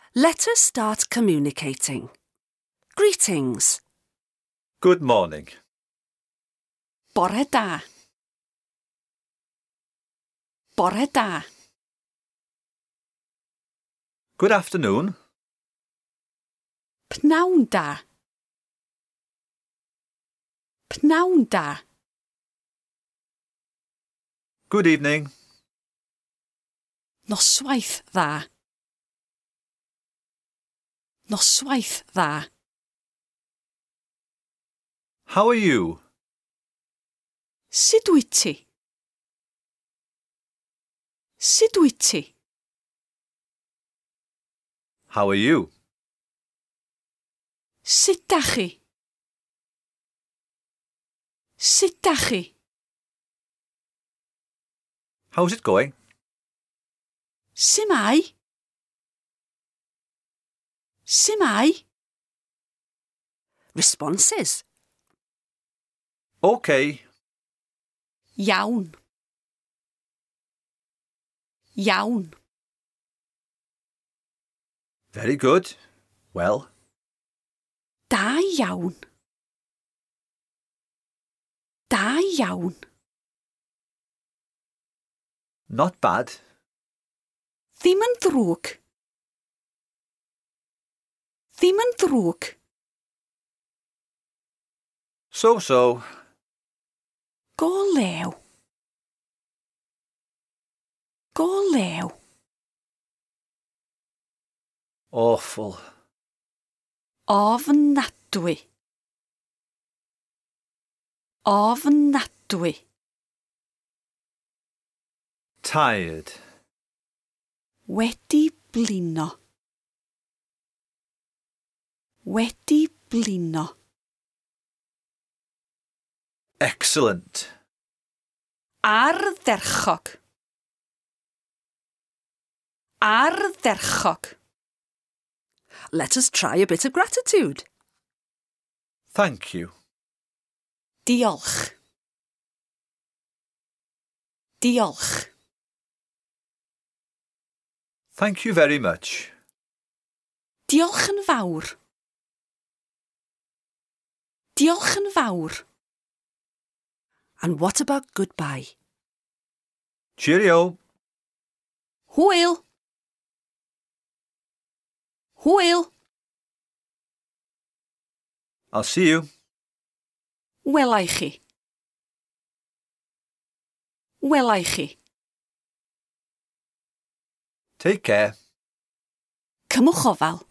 Let us start communicating. Greetings. Good morning. Bore da. Bore da. Good afternoon. Pnawn da. Pnawn da. Good evening. Noswaith dda. Noswaith dda. How are you? Sut wyt ti? Sut wyt ti? How are you? Sut da chi? Sut da chi? How's it going? Simai? Simai? Responses. Okay. Iawn. Iawn. Very good. Well. Da iawn. Da iawn. Not bad. Ddim yn ddrwg. Ddim yn ddrwg. So-so. Go lew. Go lew. Awful. Ofnadwy. Ofnadwy. Tired. Wedi blino. Wedi blino. Excellent. Ardderchog. Ardderchog. Let us try a bit of gratitude. Thank you. Diolch. Diolch. Thank you very much. Diolch yn fawr. Diolch yn fawr. And what about goodbye? Cheerio. Hwyl. Hwyl. I'll see you. Welai chi. Welai chi. Take care. Cymwch ofal.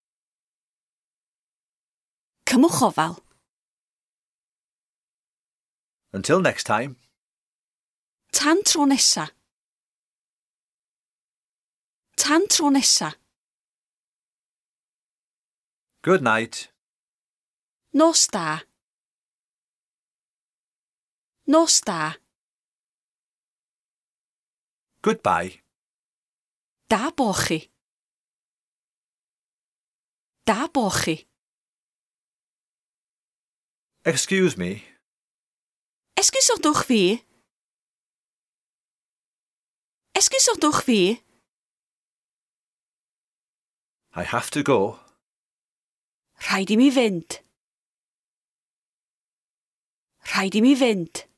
Cymwch ofal. Until next time. Tan tro nesa. Tan tro nesa. Good night. Nos da. Nos da. Goodbye. Da bo chi. Da bo chi. Excuse me. Esgusodwch fi. Esgusodwch fi. I have to go. Rhaid I mi fynd. Rhaid I mi fynd.